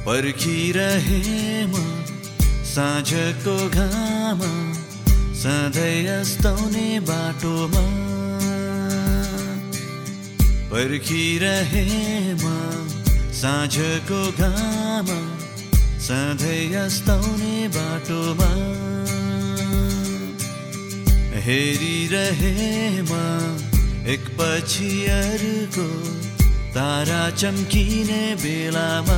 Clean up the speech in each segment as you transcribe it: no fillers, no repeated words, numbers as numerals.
पर्खिरहे म साँझको घाम सधैँ अस्ताउने बाटोमा पर्खिरहे म साँझको घाम सधैँ अस्ताउने बाटोमा हेरिरहे म एकपछि अर्को तारा चम्किने बेलामा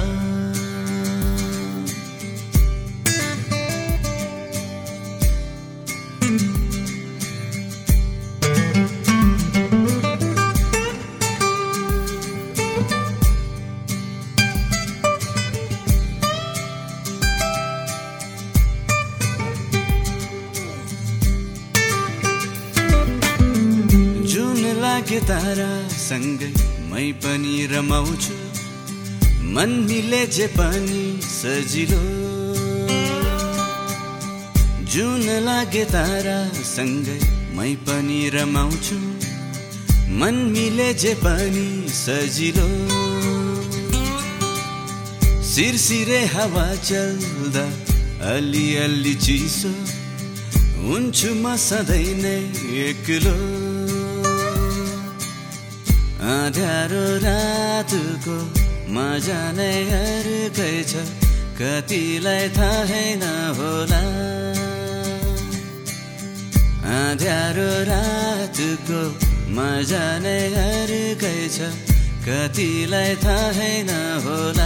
लागे तारा सँगै मै पनि रमाउँछु मन मिले जे पनि सजिलो जुन लागे तारा सँगै मै पनि रमाउँछु मन मिले जे पनि सजिलो सिरसिरे हावा चल्दा अलि अलि चिसो हुन्छु म सधैँ नै एक्लो अँध्यारो रातको मजा नै अर्कै छ कतिलाई थाहै नहोला अँध्यारो रातको मजा नै अर्कै छ कतिलाई थाहै नहोला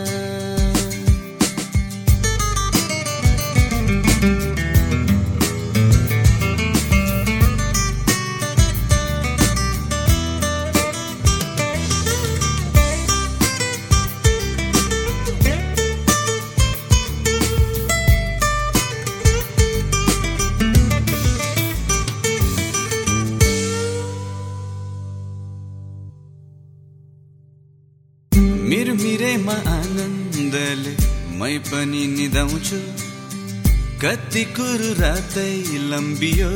मिरमिरेमा आनन्दले मै पनि निदाउँछु कति कुरो रातै लम्बियो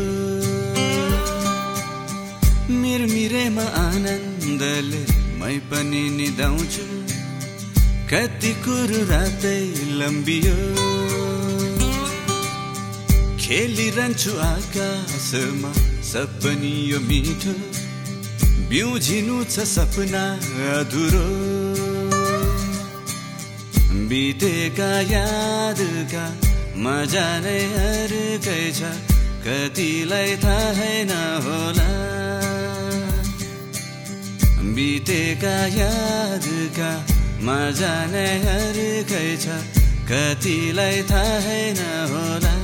मिरमिरेमा आनन्दले मै पनि निदाउँछु कति कुरो रातै लम्बियो खेलिरहन्छु आकाशमा सपनी यो मिठो बिउझिनु छ सपना अधुरो बितेका यादका मजा नै अर्कै छ कतिलाई थाहै नहोला बितेका यादका मजा नै अर्कै छ कतिलाई थाहै नहोला